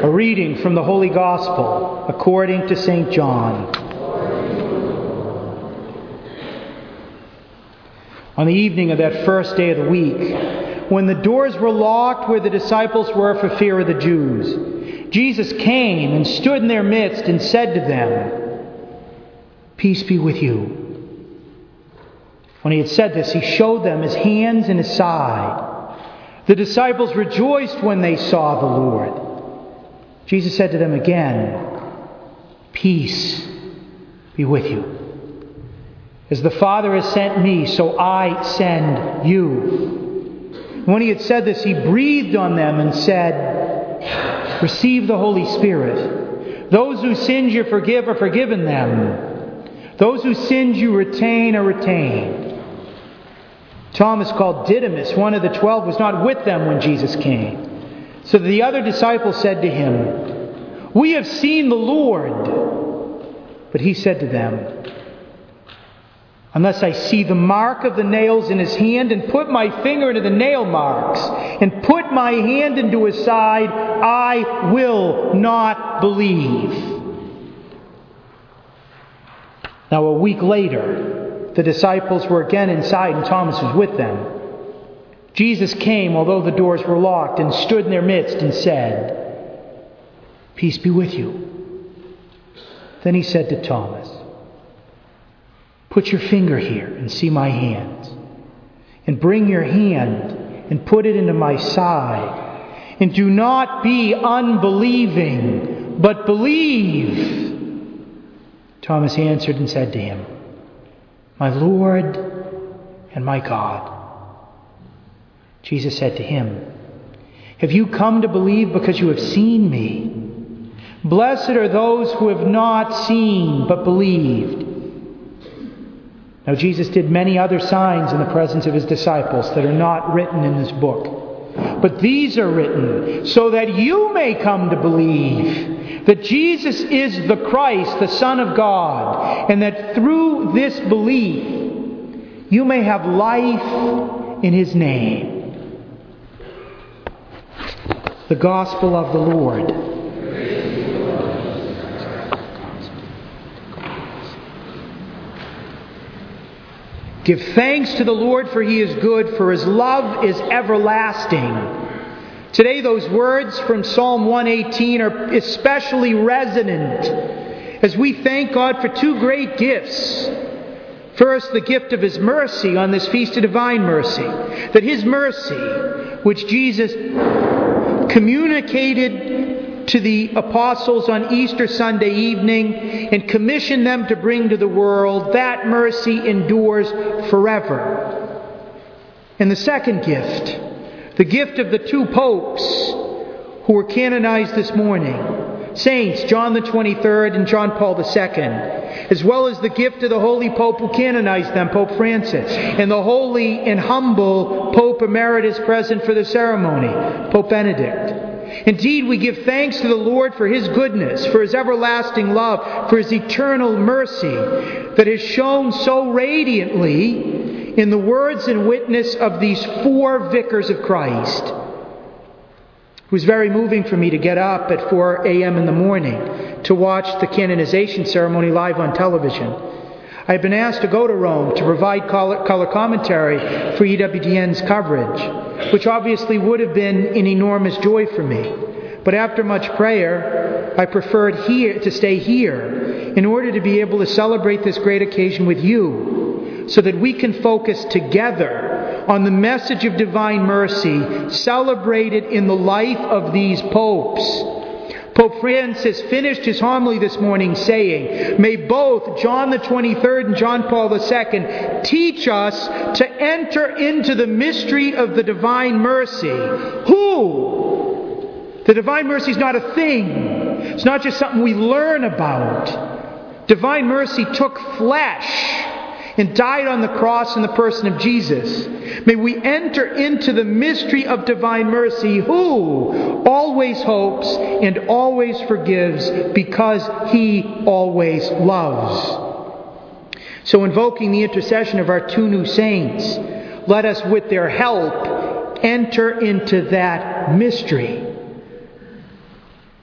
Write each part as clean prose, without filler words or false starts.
A reading from the Holy Gospel according to St. John. On the evening of that first day of the week, when the doors were locked where the disciples were for fear of the Jews, Jesus came and stood in their midst and said to them, "Peace be with you." When he had said this, he showed them his hands and his side. The disciples rejoiced when they saw the Lord. Jesus said to them again, "Peace be with you. As the Father has sent me, so I send you." When he had said this, he breathed on them and said, "Receive the Holy Spirit. Those whose sins you forgive are forgiven them. Those whose sins you retain are retained." Thomas, called Didymus, one of the 12, was not with them when Jesus came. So the other disciples said to him, "We have seen the Lord." But he said to them, "Unless I see the mark of the nails in his hand, and put my finger into the nail marks, and put my hand into his side, I will not believe." Now a week later, the disciples were again inside, and Thomas was with them. Jesus came, although the doors were locked, and stood in their midst and said, "Peace be with you." Then he said to Thomas, "Put your finger here and see my hands, and bring your hand and put it into my side, and do not be unbelieving, but believe." Thomas answered and said to him, "My Lord and my God." Jesus said to him, "Have you come to believe because you have seen me? Blessed are those who have not seen but believed." Now Jesus did many other signs in the presence of his disciples that are not written in this book. But these are written so that you may come to believe that Jesus is the Christ, the Son of God, and that through this belief you may have life in his name. The Gospel of the Lord. Give thanks to the Lord, for he is good, for his love is everlasting. Today those words from Psalm 118 are especially resonant as we thank God for two great gifts. First, the gift of his mercy on this Feast of Divine Mercy. That his mercy, which Jesus communicated to the apostles on Easter Sunday evening and commissioned them to bring to the world, that mercy endures forever. And the second gift, the gift of the two popes who were canonized this morning, Saints John the 23rd and John Paul II, as well as the gift of the Holy Pope who canonized them, Pope Francis, and the holy and humble Pope Emeritus present for the ceremony, Pope Benedict. Indeed, we give thanks to the Lord for his goodness, for his everlasting love, for his eternal mercy that is shown so radiantly in the words and witness of these four vicars of Christ. It was very moving for me to get up at 4 a.m. in the morning to watch the canonization ceremony live on television. I had been asked to go to Rome to provide color commentary for EWTN's coverage, which obviously would have been an enormous joy for me. But after much prayer, I preferred to stay here in order to be able to celebrate this great occasion with you, so that we can focus together on the message of divine mercy celebrated in the life of these popes. Pope Francis finished his homily this morning saying, "May both John the 23rd and John Paul II teach us to enter into the mystery of the divine mercy." Who? The divine mercy is not a thing. It's not just something we learn about. Divine mercy took flesh and died on the cross in the person of Jesus. May we enter into the mystery of divine mercy, who always hopes and always forgives because he always loves. So, invoking the intercession of our two new saints, let us with their help enter into that mystery.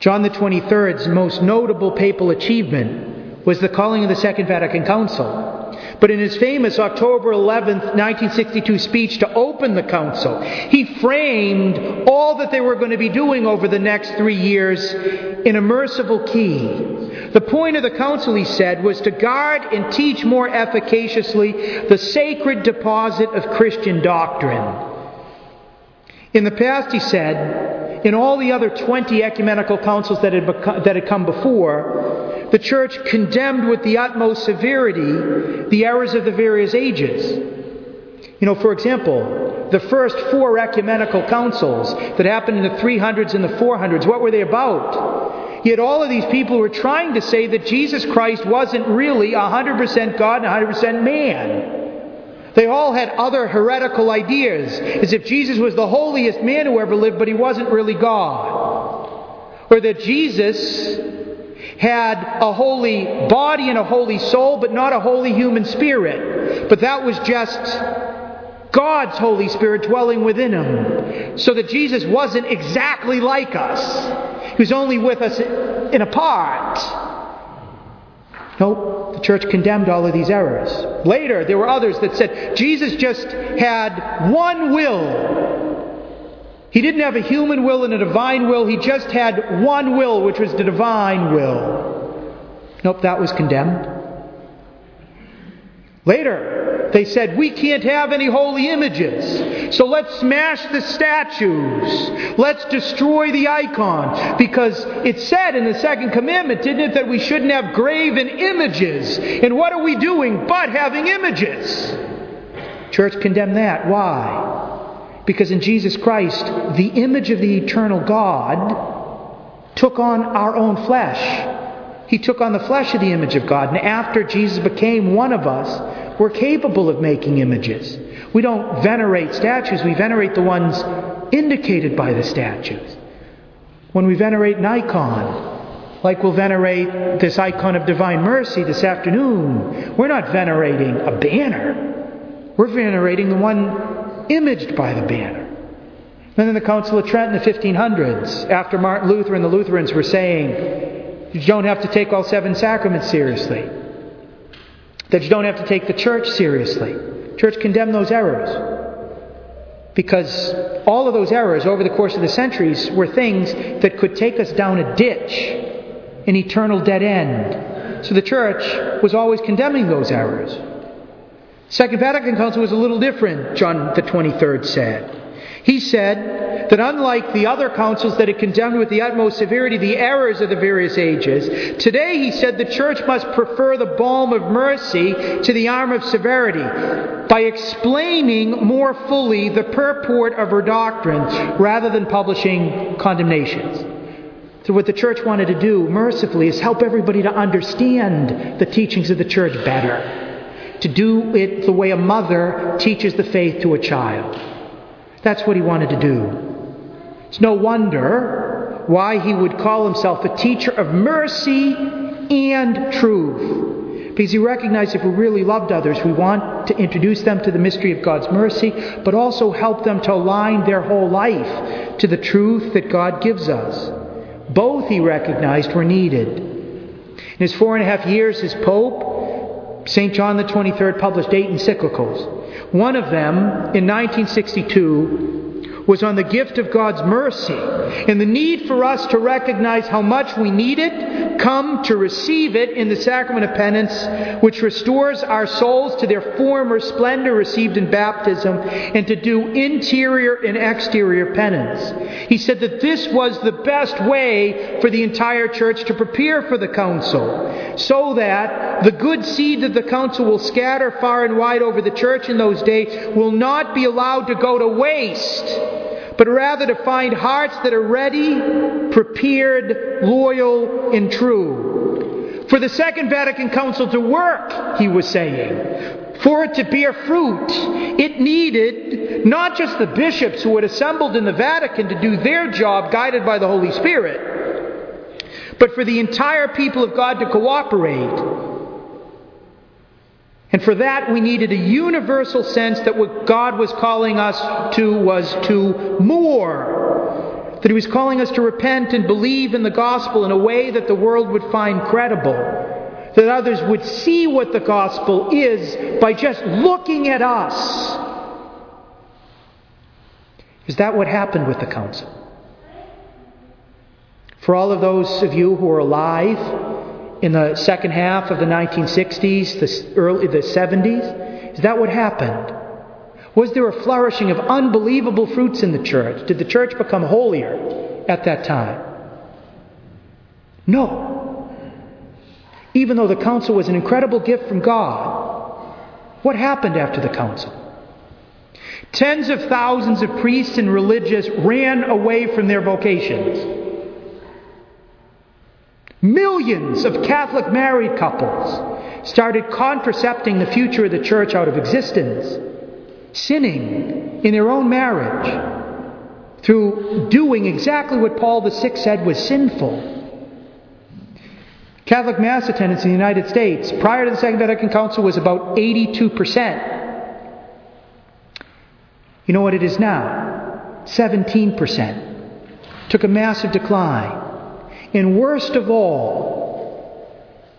John the 23rd's most notable papal achievement was the calling of the Second Vatican Council. But in his famous October 11th, 1962 speech to open the Council, he framed all that they were going to be doing over the next 3 years in a merciful key. The point of the Council, he said, was to guard and teach more efficaciously the sacred deposit of Christian doctrine. In the past, he said, in all the other 20 ecumenical councils that had come before, the Church condemned with the utmost severity the errors of the various ages. For example, the first 4 ecumenical councils that happened in the 300s and the 400s, what were they about? Yet all of these people were trying to say that Jesus Christ wasn't really 100% God and 100% man. They all had other heretical ideas, as if Jesus was the holiest man who ever lived, but he wasn't really God. Or that Jesus had a holy body and a holy soul, but not a holy human spirit. But that was just God's Holy Spirit dwelling within him. So that Jesus wasn't exactly like us. He was only with us in a part. No, the Church condemned all of these errors. Later, there were others that said Jesus just had one will. He didn't have a human will and a divine will. He just had one will, which was the divine will. Nope, that was condemned. Later, they said, we can't have any holy images, so let's smash the statues. Let's destroy the icon. Because it said in the second commandment, didn't it, that we shouldn't have graven images. And what are we doing but having images? Church condemned that. Why? Because in Jesus Christ, the image of the eternal God took on our own flesh. He took on the flesh of the image of God. And after Jesus became one of us, we're capable of making images. We don't venerate statues. We venerate the ones indicated by the statues. When we venerate an icon, like we'll venerate this icon of divine mercy this afternoon, we're not venerating a banner. We're venerating the one imaged by the banner. And in the Council of Trent in the 1500s, after Martin Luther and the Lutherans were saying, you don't have to take all 7 sacraments seriously. That you don't have to take the Church seriously. Church condemned those errors. Because all of those errors over the course of the centuries were things that could take us down a ditch, an eternal dead end. So the Church was always condemning those errors. Second Vatican Council was a little different, John the 23rd said. He said that unlike the other councils that had condemned with the utmost severity the errors of the various ages, today, he said, the Church must prefer the balm of mercy to the arm of severity by explaining more fully the purport of her doctrine rather than publishing condemnations. So what the Church wanted to do mercifully is help everybody to understand the teachings of the Church better. To do it the way a mother teaches the faith to a child. That's what he wanted to do. It's no wonder why he would call himself a teacher of mercy and truth. Because he recognized if we really loved others, we want to introduce them to the mystery of God's mercy, but also help them to align their whole life to the truth that God gives us. Both, he recognized, were needed. In his 4.5 years as Pope, St. John the 23rd published 8 encyclicals. One of them, in 1962, was on the gift of God's mercy and the need for us to recognize how much we need it, come to receive it in the sacrament of penance, which restores our souls to their former splendor received in baptism, and to do interior and exterior penance. He said that this was the best way for the entire Church to prepare for the Council, so that the good seed that the Council will scatter far and wide over the Church in those days will not be allowed to go to waste, but rather to find hearts that are ready, prepared, loyal, and true. For the Second Vatican Council to work, he was saying, for it to bear fruit, it needed not just the bishops who had assembled in the Vatican to do their job guided by the Holy Spirit, but for the entire people of God to cooperate. And for that, we needed a universal sense that what God was calling us to was to more. That he was calling us to repent and believe in the gospel in a way that the world would find credible. That others would see what the gospel is by just looking at us. Is that what happened with the council? For all of those of you who are alive in the second half of the 1960s, the 70s, is that what happened? Was there a flourishing of unbelievable fruits in the church? Did the church become holier at that time? No. Even though the council was an incredible gift from God, what happened after the council? Tens of thousands of priests and religious ran away from their vocations. Millions of Catholic married couples started contracepting the future of the church out of existence, sinning in their own marriage through doing exactly what Paul VI said was sinful. Catholic Mass attendance in the United States prior to the Second Vatican Council was about 82%. You know what it is now? 17%. Took a massive decline. And worst of all,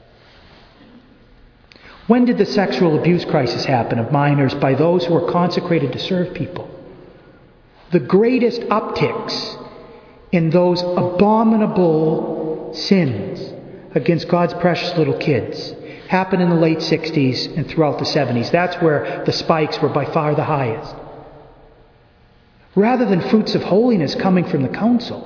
when did the sexual abuse crisis happen of minors by those who were consecrated to serve people? The greatest upticks in those abominable sins against God's precious little kids happened in the late 60s and throughout the 70s. That's where the spikes were by far the highest. Rather than fruits of holiness coming from the council,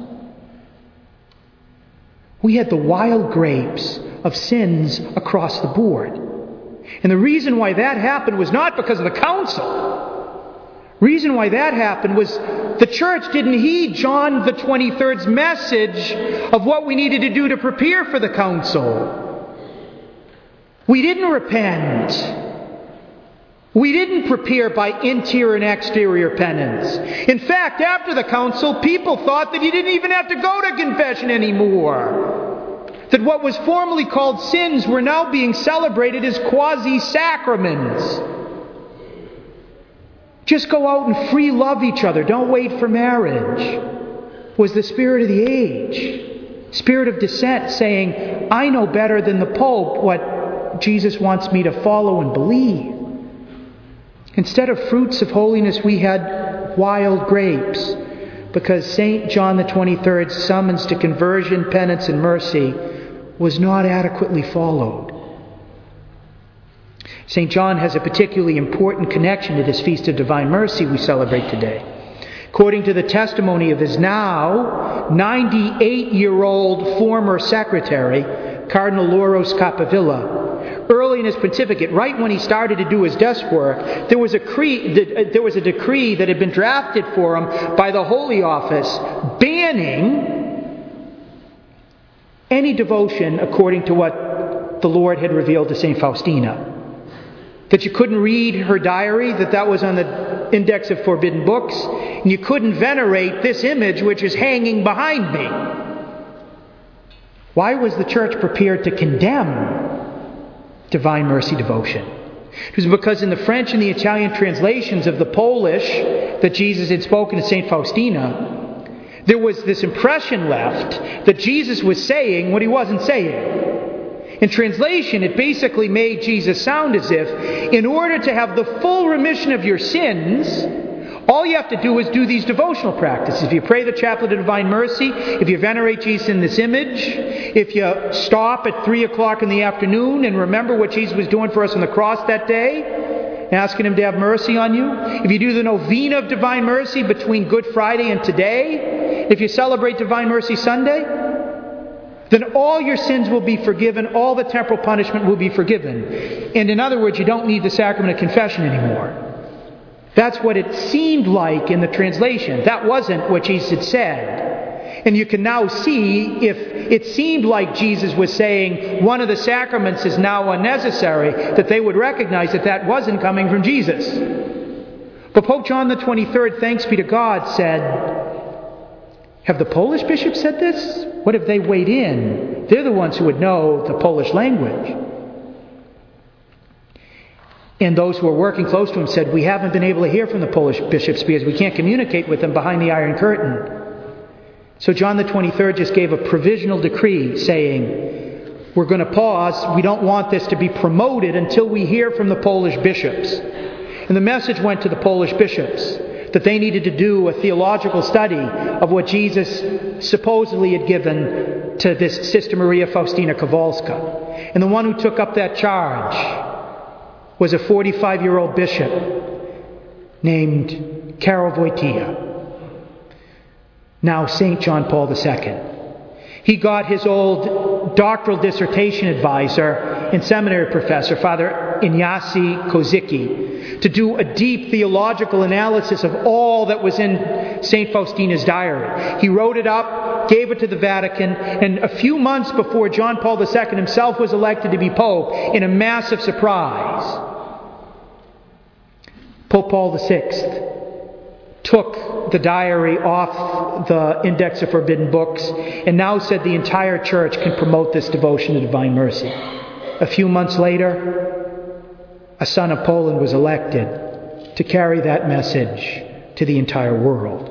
we had the wild grapes of sins across the board. And the reason why that happened was not because of the council. The reason why that happened was the church didn't heed John the 23rd's message of what we needed to do to prepare for the council. We didn't repent. We didn't prepare by interior and exterior penance. In fact, after the council, people thought that you didn't even have to go to confession anymore. That what was formerly called sins were now being celebrated as quasi-sacraments. Just go out and free love each other. Don't wait for marriage. Was the spirit of the age. Spirit of dissent saying, I know better than the Pope what Jesus wants me to follow and believe. Instead of fruits of holiness, we had wild grapes, because St. John the 23rd's summons to conversion, penance, and mercy was not adequately followed. St. John has a particularly important connection to this Feast of Divine Mercy we celebrate today. According to the testimony of his now 98-year-old former secretary, Cardinal Loros Capavilla, early in his pontificate, right when he started to do his desk work, there was a decree that had been drafted for him by the Holy Office banning any devotion according to what the Lord had revealed to St. Faustina. That you couldn't read her diary, that was on the index of forbidden books, and you couldn't venerate this image which is hanging behind me. Why was the church prepared to condemn Divine Mercy devotion? It was because in the French and the Italian translations of the Polish that Jesus had spoken to St. Faustina, there was this impression left that Jesus was saying what he wasn't saying. In translation, it basically made Jesus sound as if, in order to have the full remission of your sins, all you have to do is do these devotional practices. If you pray the Chaplet of Divine Mercy, if you venerate Jesus in this image, if you stop at 3 o'clock in the afternoon and remember what Jesus was doing for us on the cross that day, asking Him to have mercy on you, if you do the novena of Divine Mercy between Good Friday and today, if you celebrate Divine Mercy Sunday, then all your sins will be forgiven, all the temporal punishment will be forgiven. And in other words, you don't need the sacrament of confession anymore. That's what it seemed like in the translation. That wasn't what Jesus had said. And you can now see, if it seemed like Jesus was saying one of the sacraments is now unnecessary, that they would recognize that that wasn't coming from Jesus. But Pope John the 23rd, thanks be to God, said, have the Polish bishops said this? What if they weighed in? They're the ones who would know the Polish language. And those who were working close to him said, we haven't been able to hear from the Polish bishops because we can't communicate with them behind the Iron Curtain. So John the 23rd just gave a provisional decree saying, we're going to pause. We don't want this to be promoted until we hear from the Polish bishops. And the message went to the Polish bishops that they needed to do a theological study of what Jesus supposedly had given to this Sister Maria Faustina Kowalska. And the one who took up that charge was a 45-year-old bishop named Karol Wojtyła, now St. John Paul II. He got his old doctoral dissertation advisor and seminary professor, Father Ignacy Kozicki, to do a deep theological analysis of all that was in St. Faustina's diary. He wrote it up, gave it to the Vatican, and a few months before John Paul II himself was elected to be Pope, in a massive surprise, Pope Paul VI took the diary off the Index of Forbidden Books and now said the entire Church can promote this devotion to Divine Mercy. A few months later, a son of Poland was elected to carry that message to the entire world.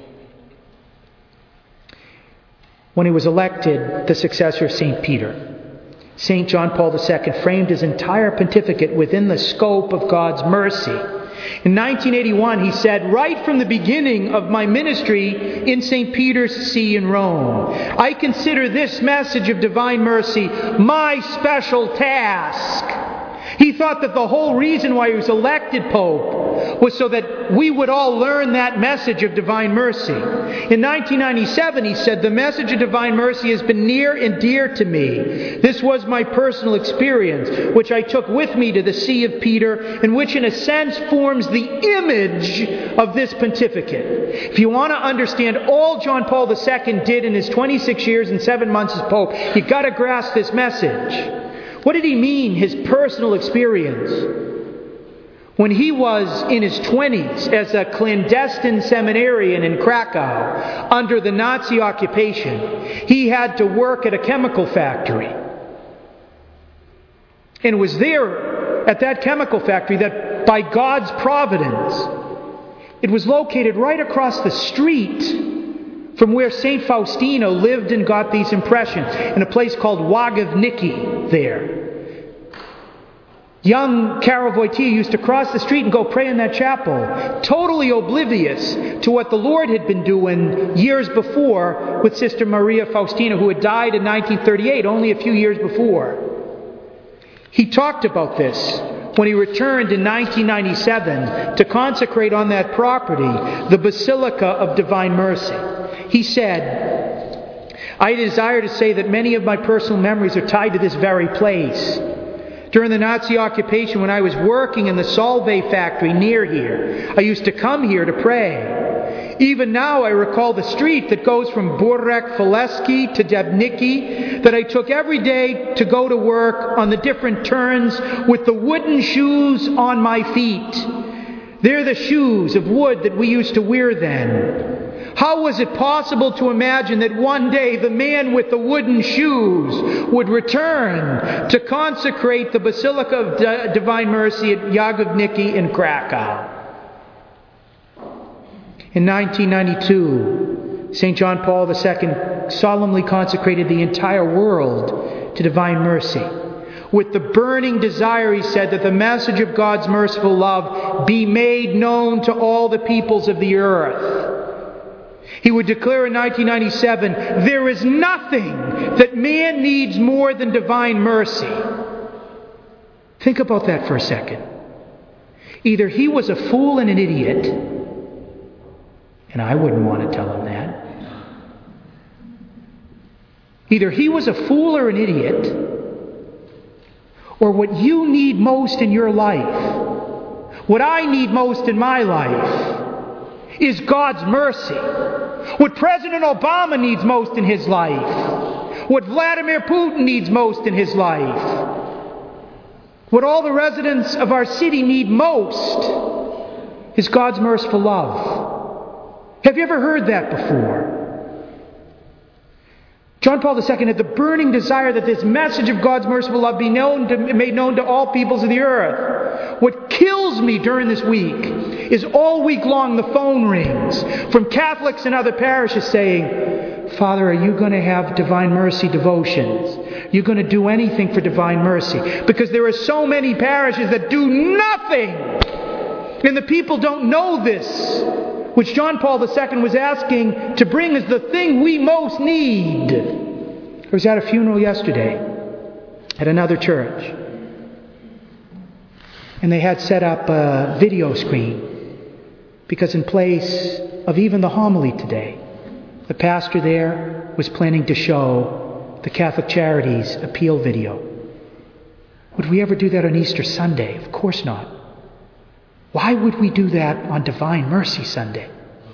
When he was elected the successor of St. Peter, St. John Paul II framed his entire pontificate within the scope of God's mercy. In 1981, he said, right from the beginning of my ministry in St. Peter's See in Rome, I consider this message of divine mercy my special task. He thought that the whole reason why he was elected Pope was so that we would all learn that message of divine mercy. In 1997, he said, the message of divine mercy has been near and dear to me. This was my personal experience, which I took with me to the See of Peter, and which in a sense forms the image of this pontificate. If you want to understand all John Paul II did in his 26 years and 7 months as Pope, you've got to grasp this message. What did he mean, his personal experience? When he was in his 20s as a clandestine seminarian in Krakow under the Nazi occupation, he had to work at a chemical factory. And it was there at that chemical factory that by God's providence, it was located right across the street from where St. Faustina lived and got these impressions, in a place called Łagiewnicki there. Young Karol Wojtyła used to cross the street and go pray in that chapel, totally oblivious to what the Lord had been doing years before with Sister Maria Faustina, who had died in 1938, only a few years before. He talked about this when he returned in 1997 to consecrate on that property the Basilica of Divine Mercy. He said, I desire to say that many of my personal memories are tied to this very place. During the Nazi occupation, when I was working in the Solvay factory near here, I used to come here to pray. Even now I recall the street that goes from Burek Faleski to Debnicki that I took every day to go to work on the different turns with the wooden shoes on my feet. They're the shoes of wood that we used to wear then. How was it possible to imagine that one day the man with the wooden shoes would return to consecrate the Basilica of Divine Mercy at Łagiewnicki in Krakow? In 1992, St. John Paul II solemnly consecrated the entire world to divine mercy, with the burning desire, he said, that the message of God's merciful love be made known to all the peoples of the earth. He would declare in 1997, there is nothing that man needs more than divine mercy. Think about that for a second. Either he was a fool and an idiot, and I wouldn't want to tell him that. Either he was a fool or an idiot, or what you need most in your life, what I need most in my life, is God's mercy. What President Obama needs most in his life, what Vladimir Putin needs most in his life, what all the residents of our city need most is God's merciful love. Have you ever heard that before? John Paul II had the burning desire that this message of God's merciful love be made known to all peoples of the earth. What kills me during this week is all week long the phone rings from Catholics and other parishes saying, Father, are you going to have Divine Mercy devotions? Are you going to do anything for Divine Mercy? Because there are so many parishes that do nothing. And the people don't know this, which John Paul II was asking to bring as the thing we most need. I was at a funeral yesterday at another church. And they had set up a video screen. Because in place of even the homily today, the pastor there was planning to show the Catholic Charities appeal video. Would we ever do that on Easter Sunday? Of course not. Why would we do that on Divine Mercy Sunday?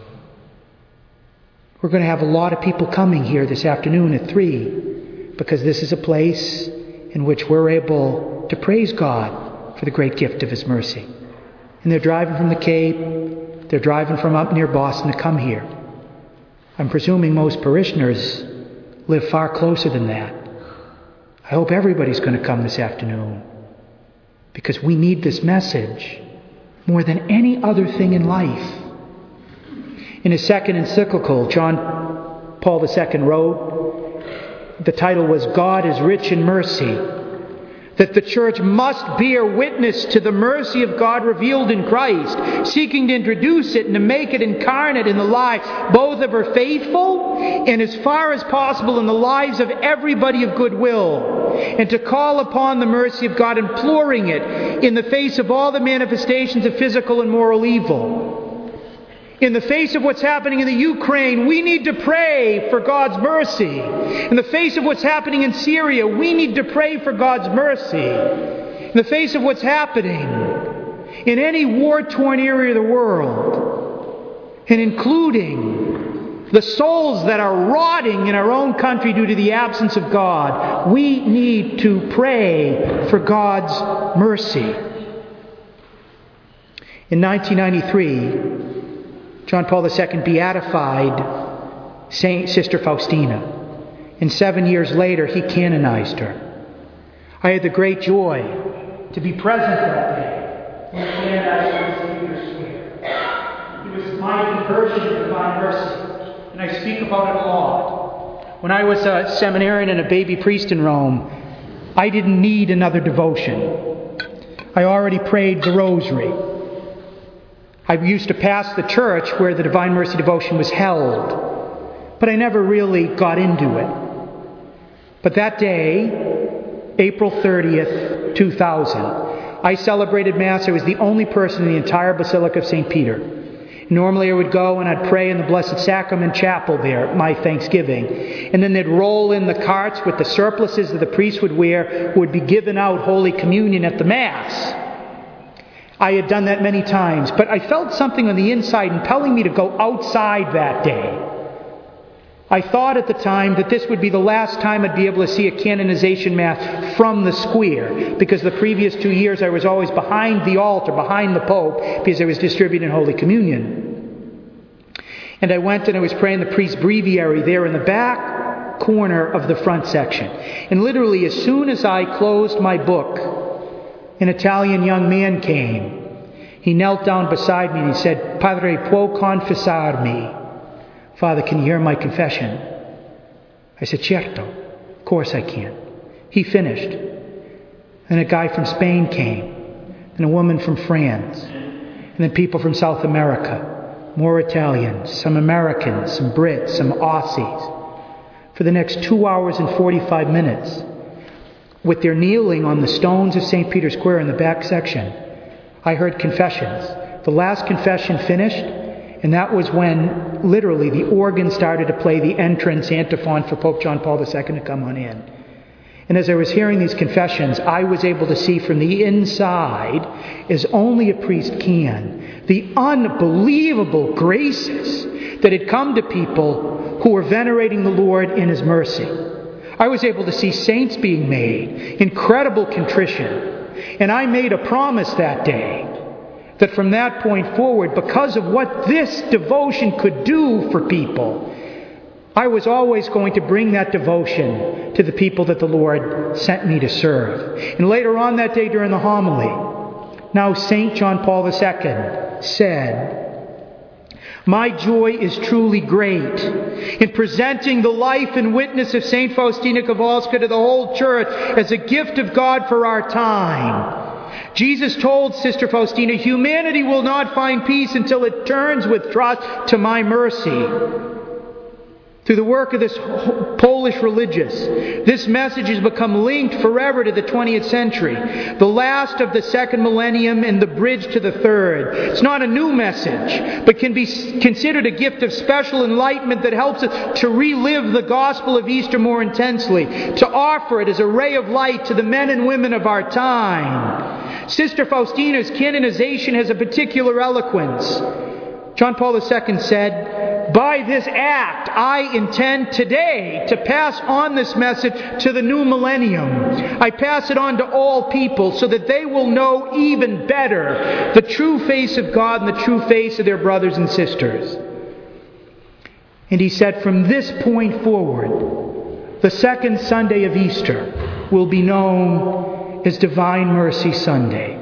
We're going to have a lot of people coming here this afternoon at 3 because this is a place in which we're able to praise God for the great gift of His mercy. And they're driving from the Cape. They're driving from up near Boston to come here. I'm presuming most parishioners live far closer than that. I hope everybody's going to come this afternoon because we need this message more than any other thing in life. In his second encyclical, John Paul II wrote, the title was God is Rich in Mercy, that the church must bear witness to the mercy of God revealed in Christ, seeking to introduce it and to make it incarnate in the lives both of her faithful and as far as possible in the lives of everybody of goodwill, and to call upon the mercy of God, imploring it in the face of all the manifestations of physical and moral evil. In the face of what's happening in the Ukraine, we need to pray for God's mercy. In the face of what's happening in Syria, we need to pray for God's mercy. In the face of what's happening in any war-torn area of the world, and including the souls that are rotting in our own country due to the absence of God, we need to pray for God's mercy. In 1993, John Paul II beatified Sister Faustina. And 7 years later, he canonized her. I had the great joy to be present that day when he canonized her in St. Peter's Square. It was my conversion to Divine Mercy, and I speak about it a lot. When I was a seminarian and a baby priest in Rome, I didn't need another devotion. I already prayed the Rosary. I used to pass the church where the Divine Mercy devotion was held, but I never really got into it. But that day, April 30th, 2000, I celebrated Mass. I was the only person in the entire Basilica of St. Peter. Normally I would go and I'd pray in the Blessed Sacrament Chapel there at my Thanksgiving. And then they'd roll in the carts with the surplices that the priest would wear, who would be given out Holy Communion at the Mass. I had done that many times, but I felt something on the inside impelling me to go outside that day. I thought at the time that this would be the last time I'd be able to see a canonization Mass from the square, because the previous 2 years I was always behind the altar, behind the Pope, because I was distributing Holy Communion. And I went and I was praying the priest's breviary there in the back corner of the front section. And literally as soon as I closed my book, an Italian young man came. He knelt down beside me and he said, "Padre, può confessarmi?" Father, can you hear my confession? I said, "Certo, of course I can." He finished. Then a guy from Spain came, and a woman from France, and then people from South America, more Italians, some Americans, some Brits, some Aussies. For the next 2 hours and 45 minutes, with their kneeling on the stones of St. Peter's Square in the back section, I heard confessions. The last confession finished, and that was when, literally, the organ started to play the entrance antiphon for Pope John Paul II to come on in. And as I was hearing these confessions, I was able to see from the inside, as only a priest can, the unbelievable graces that had come to people who were venerating the Lord in His mercy. I was able to see saints being made, incredible contrition. And I made a promise that day that from that point forward, because of what this devotion could do for people, I was always going to bring that devotion to the people that the Lord sent me to serve. And later on that day during the homily, now St. John Paul II said, My joy is truly great in presenting the life and witness of St. Faustina Kowalska to the whole Church as a gift of God for our time. Jesus told Sister Faustina, humanity will not find peace until it turns with trust to my mercy. Through the work of this Polish religious, this message has become linked forever to the 20th century, the last of the second millennium and the bridge to the third. It's not a new message, but can be considered a gift of special enlightenment that helps us to relive the gospel of Easter more intensely, to offer it as a ray of light to the men and women of our time. Sister Faustina's canonization has a particular eloquence. John Paul II said, by this act, I intend today to pass on this message to the new millennium. I pass it on to all people so that they will know even better the true face of God and the true face of their brothers and sisters. And he said, from this point forward, the second Sunday of Easter will be known as Divine Mercy Sunday.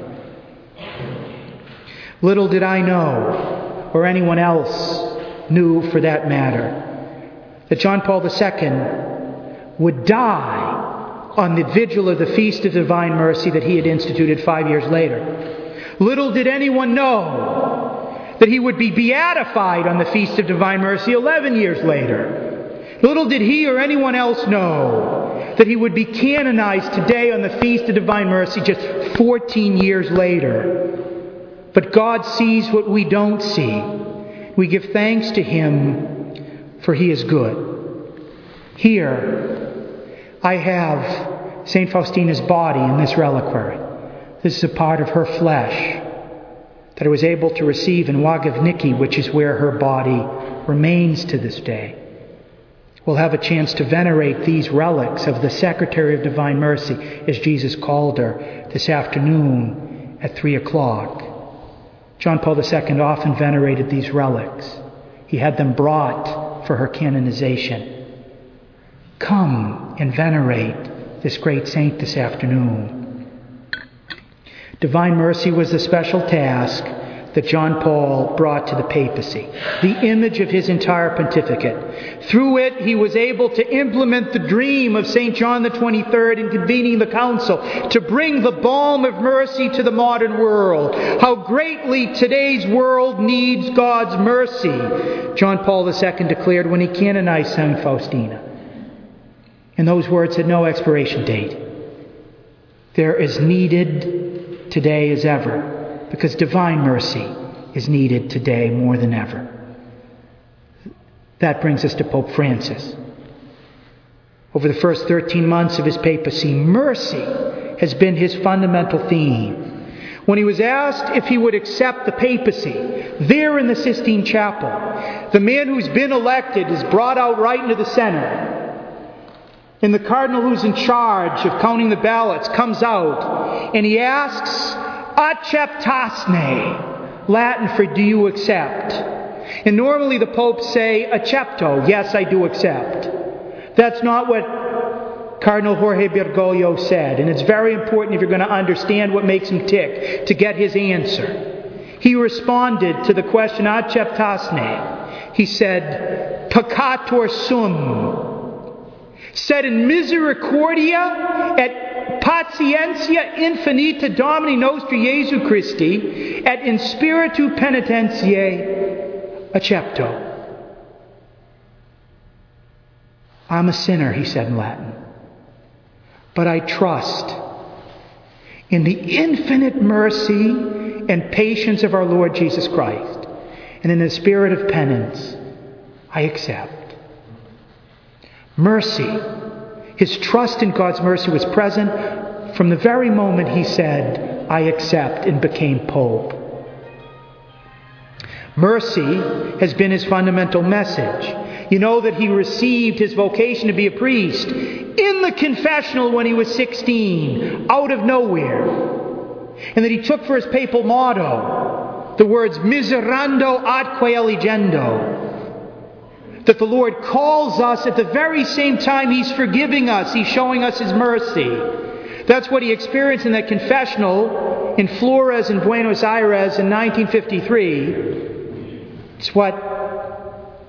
Little did I know, or anyone else knew for that matter, that John Paul II would die on the vigil of the Feast of Divine Mercy that he had instituted 5 years later. Little did anyone know that he would be beatified on the Feast of Divine Mercy 11 years later. Little did he or anyone else know that he would be canonized today on the Feast of Divine Mercy just 14 years later. But God sees what we don't see. We give thanks to Him, for He is good. Here, I have St. Faustina's body in this reliquary. This is a part of her flesh that I was able to receive in Łagiewnicki, which is where her body remains to this day. We'll have a chance to venerate these relics of the Secretary of Divine Mercy, as Jesus called her, this afternoon at 3 o'clock. John Paul II often venerated these relics. He had them brought for her canonization. Come and venerate this great saint this afternoon. Divine Mercy was the special task that John Paul brought to the papacy, the image of his entire pontificate. Through it, he was able to implement the dream of St. John the 23rd in convening the council to bring the balm of mercy to the modern world. How greatly today's world needs God's mercy, John Paul II declared when he canonized St. Faustina. And those words had no expiration date. They're as needed today as ever, because divine mercy is needed today more than ever. That brings us to Pope Francis. Over the first 13 months of his papacy, mercy has been his fundamental theme. When he was asked if he would accept the papacy, there in the Sistine Chapel, the man who's been elected is brought out right into the center. And the cardinal who's in charge of counting the ballots comes out and he asks, acceptasne, Latin for do you accept? And normally the popes say, accepto, yes, I do accept. That's not what Cardinal Jorge Bergoglio said, and it's very important if you're going to understand what makes him tick, to get his answer. He responded to the question, acceptasne. He said, peccator sum, sed in misericordia et patientia infinita Domini nostri Jesu Christi, et in spiritu penitentiae accepto. I'm a sinner, he said in Latin, but I trust in the infinite mercy and patience of our Lord Jesus Christ, and in the spirit of penance, I accept. Mercy. His trust in God's mercy was present from the very moment he said, I accept, and became Pope. Mercy has been his fundamental message. You know that he received his vocation to be a priest in the confessional when he was 16, out of nowhere. And that he took for his papal motto the words, miserando atque eligendo. That the Lord calls us at the very same time He's forgiving us. He's showing us His mercy. That's what he experienced in that confessional in Flores in Buenos Aires in 1953. It's what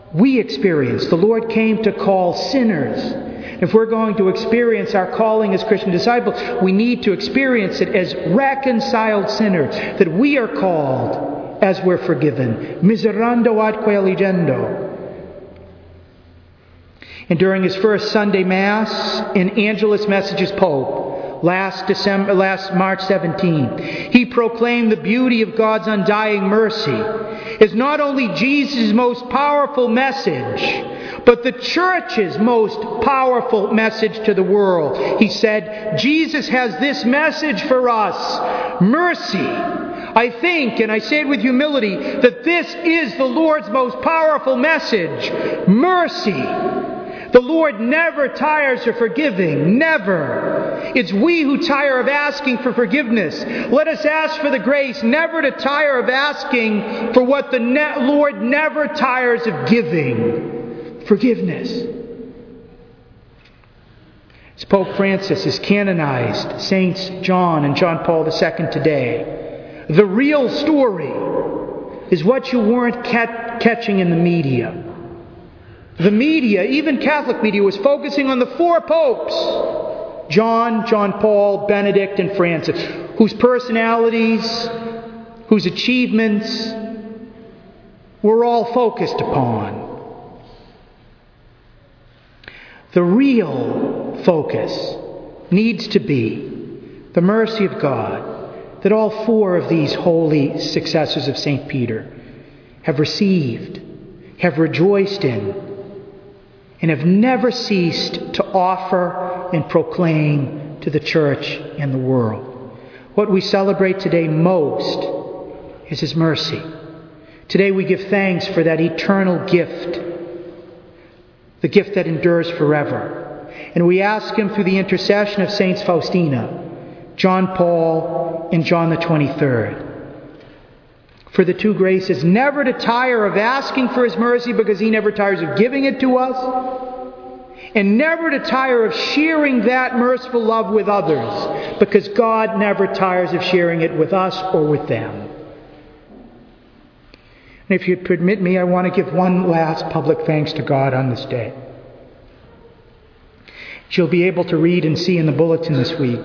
we experience. The Lord came to call sinners. If we're going to experience our calling as Christian disciples, we need to experience it as reconciled sinners, that we are called as we're forgiven. Miserando atque eligendo. And during his first Sunday Mass in Angelus Messages Pope, last March 17, he proclaimed the beauty of God's undying mercy is not only Jesus' most powerful message, but the Church's most powerful message to the world. He said, Jesus has this message for us, mercy. I think, and I say it with humility, that this is the Lord's most powerful message, mercy. The Lord never tires of forgiving, never. It's we who tire of asking for forgiveness. Let us ask for the grace never to tire of asking for what the Lord never tires of giving, forgiveness. As Pope Francis has canonized Saints John and John Paul II today, the real story is what you weren't catching in the media. The media, even Catholic media, was focusing on the four popes, John, John Paul, Benedict, and Francis, whose personalities, whose achievements were all focused upon. The real focus needs to be the mercy of God that all four of these holy successors of St. Peter have received, have rejoiced in, and have never ceased to offer and proclaim to the Church and the world. What we celebrate today most is His mercy. Today we give thanks for that eternal gift, the gift that endures forever. And we ask Him through the intercession of Saints Faustina, John Paul, and John the 23rd, for the two graces, never to tire of asking for His mercy because He never tires of giving it to us, and never to tire of sharing that merciful love with others because God never tires of sharing it with us or with them. And if you'd permit me, I want to give one last public thanks to God on this day. You'll be able to read and see in the bulletin this week.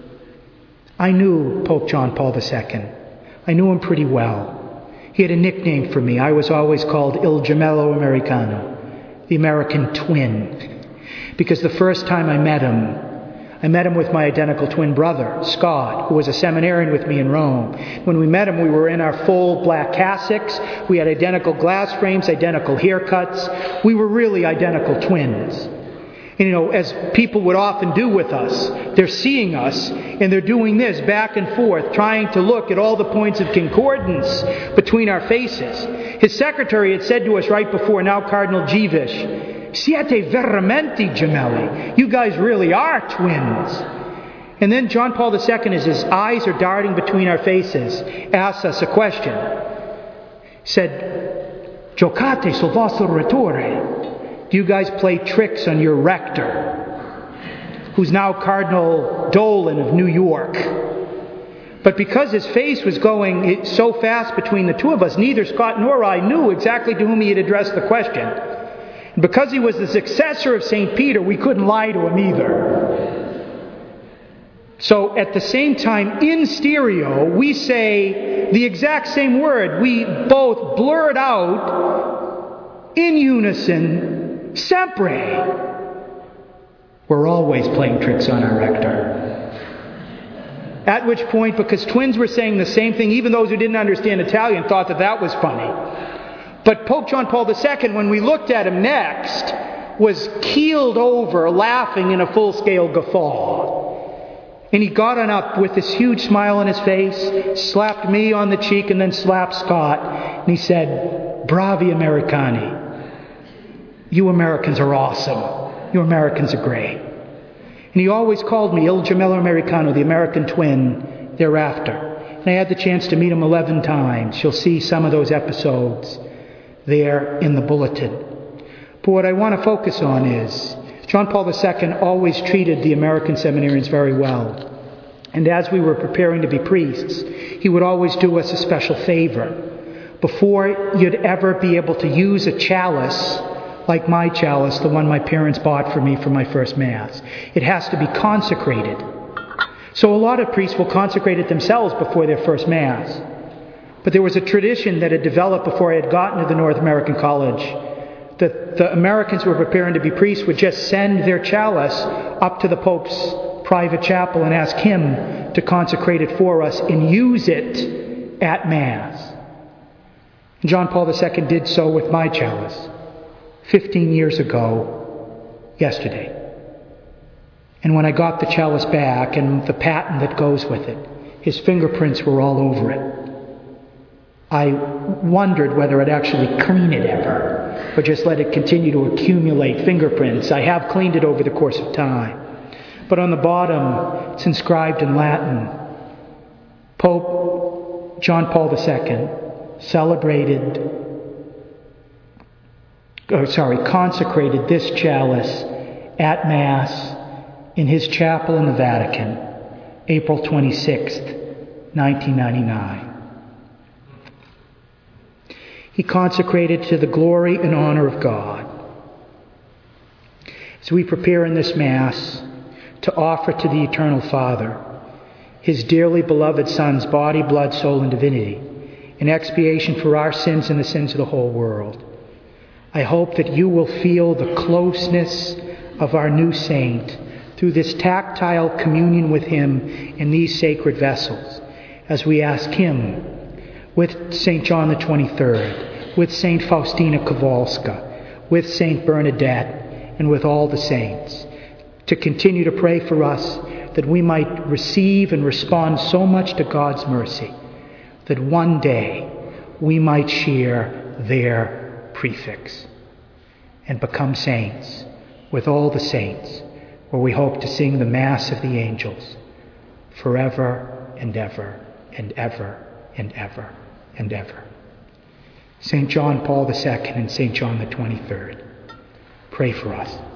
I knew Pope John Paul II. I knew him pretty well. He had a nickname for me. I was always called Il Gemello Americano, the American twin. Because the first time I met him with my identical twin brother, Scott, who was a seminarian with me in Rome. When we met him, we were in our full black cassocks. We had identical glass frames, identical haircuts. We were really identical twins. And as people would often do with us, they're seeing us and they're doing this back and forth, trying to look at all the points of concordance between our faces. His secretary had said to us right before, now Cardinal Givish, "Siete veramente gemelli." You guys really are twins. And then John Paul II, as his eyes are darting between our faces, asks us a question. He said, "Giocate sul vostro rettore." Do you guys play tricks on your rector, who's now Cardinal Dolan of New York? But because his face was going so fast between the two of us, neither Scott nor I knew exactly to whom he had addressed the question. And because he was the successor of St. Peter, we couldn't lie to him either. So at the same time, in stereo, we say the exact same word. We both blurt out in unison, "Sempre." We're always playing tricks on our rector. At which point, because twins were saying the same thing, even those who didn't understand Italian thought that was funny. But Pope John Paul II, when we looked at him next, was keeled over laughing in a full-scale guffaw. And he got on up with this huge smile on his face, slapped me on the cheek, and then slapped Scott. And he said, "Bravi Americani. You Americans are awesome. You Americans are great." And he always called me Il Gemello Americano, the American twin, thereafter. And I had the chance to meet him 11 times. You'll see some of those episodes there in the bulletin. But what I want to focus on is John Paul II always treated the American seminarians very well. And as we were preparing to be priests, he would always do us a special favor before you'd ever be able to use a chalice like my chalice, the one my parents bought for me for my first Mass. It has to be consecrated. So a lot of priests will consecrate it themselves before their first Mass. But there was a tradition that had developed before I had gotten to the North American College, that the Americans who were preparing to be priests would just send their chalice up to the Pope's private chapel and ask him to consecrate it for us and use it at Mass. And John Paul II did so with my chalice 15 years ago yesterday. And when I got the chalice back and the paten that goes with it, his fingerprints were all over it. I wondered whether I'd actually clean it ever, or just let it continue to accumulate fingerprints. I have cleaned it over the course of time. But on the bottom, it's inscribed in Latin. Pope John Paul II consecrated this chalice at Mass in his chapel in the Vatican, April 26th, 1999. He consecrated to the glory and honor of God. As we prepare in this Mass to offer to the Eternal Father His dearly beloved Son's body, blood, soul, and divinity in expiation for our sins and the sins of the whole world, I hope that you will feel the closeness of our new saint through this tactile communion with him in these sacred vessels, as we ask him, with St. John the 23rd, with St. Faustina Kowalska, with St. Bernadette, and with all the saints, to continue to pray for us that we might receive and respond so much to God's mercy that one day we might share their prefix and become saints with all the saints, where we hope to sing the Mass of the angels forever and ever and ever and ever and ever. St. John Paul II and St. John the 23rd, pray for us.